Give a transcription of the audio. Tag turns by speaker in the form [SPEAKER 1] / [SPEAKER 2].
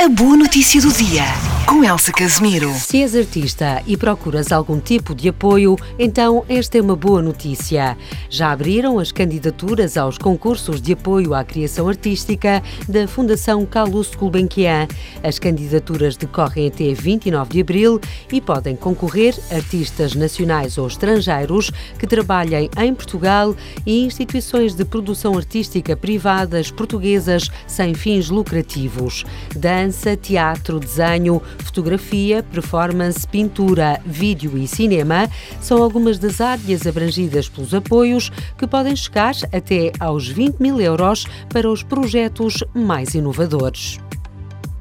[SPEAKER 1] A boa notícia do dia, com Elsa Casimiro.
[SPEAKER 2] Se és artista e procuras algum tipo de apoio, então esta é uma boa notícia. Já abriram as candidaturas aos concursos de apoio à criação artística da Fundação Calouste Gulbenkian. As candidaturas decorrem até 29 de abril e podem concorrer artistas nacionais ou estrangeiros que trabalhem em Portugal e instituições de produção artística privadas portuguesas sem fins lucrativos. Dança, teatro, desenho, fotografia, performance, pintura, vídeo e cinema são algumas das áreas abrangidas pelos apoios, que podem chegar até aos 20 mil euros para os projetos mais inovadores.